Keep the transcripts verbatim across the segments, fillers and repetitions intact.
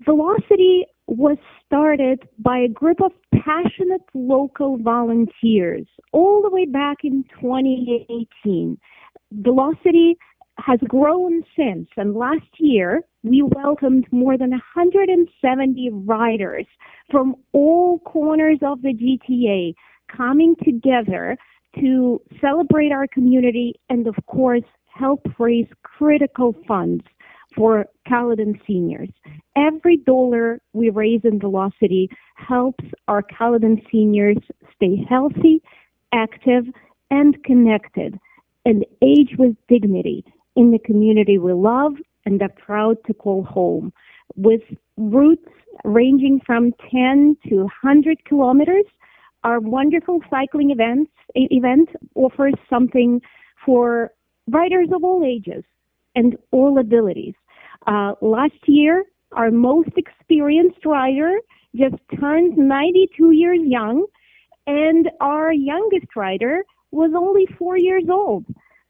Velocity was started by a group of passionate local volunteers all the way back in twenty eighteen. Velocity has grown since, and last year we welcomed more than one hundred seventy riders from all corners of the G T A coming together to celebrate our community and, of course, help raise critical funds for Caledon seniors. Every dollar we raise in Velocity helps our Caledon seniors stay healthy, active, and connected, and age with dignity in the community we love and are proud to call home. With routes ranging from ten to one hundred kilometers, our wonderful cycling events, event offers something for riders of all ages and all abilities. Uh, last year, our most experienced rider just turned ninety-two years young, and our youngest rider was only four years old.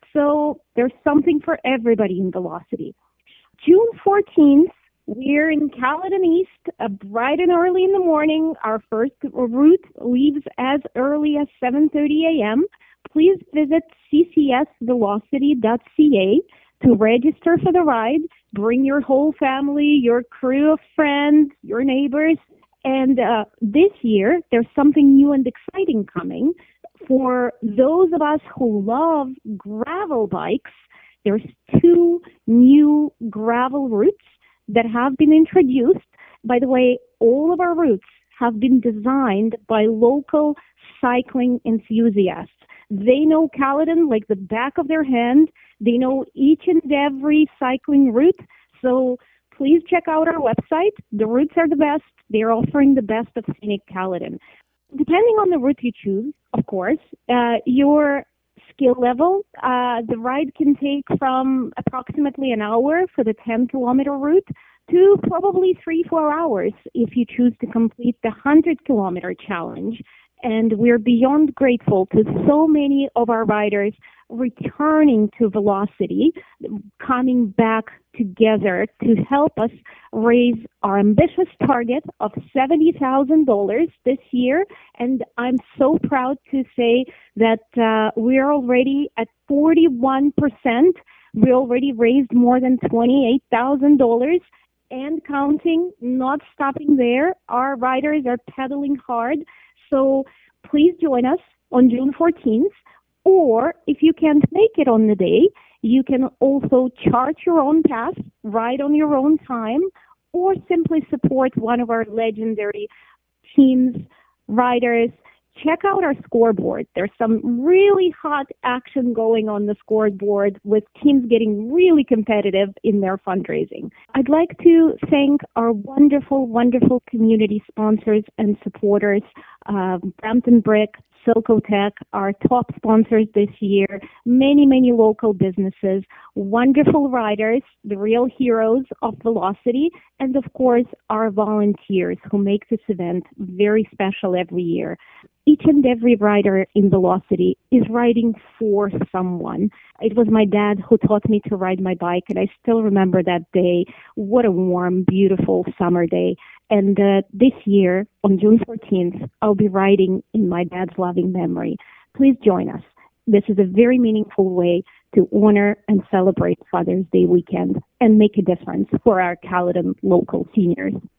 So there's something for everybody in Velocity. June fourteenth, we're in Caledon East, uh, bright and early in the morning. Our first route leaves as early as seven thirty a.m. Please visit c c s velocity dot c a to register for the ride. Bring your whole family, your crew of friends, your neighbors. And uh, this year, there's something new and exciting coming. For those of us who love gravel bikes, there's two new gravel routes that have been introduced. By the way, all of our routes have been designed by local cycling enthusiasts. They know Caledon like the back of their hand. They know each and every cycling route. So please check out our website. The routes are the best. They're offering the best of scenic Caledon. Depending on the route you choose, of course, uh, your skill level, uh, the ride can take from approximately an hour for the ten kilometer route to probably three, four hours if you choose to complete the one hundred kilometer challenge. And we're beyond grateful to so many of our riders returning to Velocity, coming back together to help us raise our ambitious target of seventy thousand dollars this year. And I'm so proud to say that uh, we're already at forty-one percent. We already raised more than twenty-eight thousand dollars and counting, not stopping there. Our riders are pedaling hard. So please join us on June fourteenth, or if you can't make it on the day, you can also chart your own path, ride on your own time, or simply support one of our legendary teams, riders. Check out our scoreboard. There's some really hot action going on the scoreboard with teams getting really competitive in their fundraising. I'd like to thank our wonderful, wonderful community sponsors and supporters, uh, Brampton Brick, Silcotech, our top sponsors this year, many, many local businesses, wonderful riders, the real heroes of Velocity, and of course, our volunteers who make this event very special every year. Each and every rider in Velocity is riding for someone. It was my dad who taught me to ride my bike, and I still remember that day. What a warm, beautiful summer day. And uh, this year, on June fourteenth, I'll be riding in my dad's loving memory. Please join us. This is a very meaningful way to honor and celebrate Father's Day weekend and make a difference for our Caledon local seniors.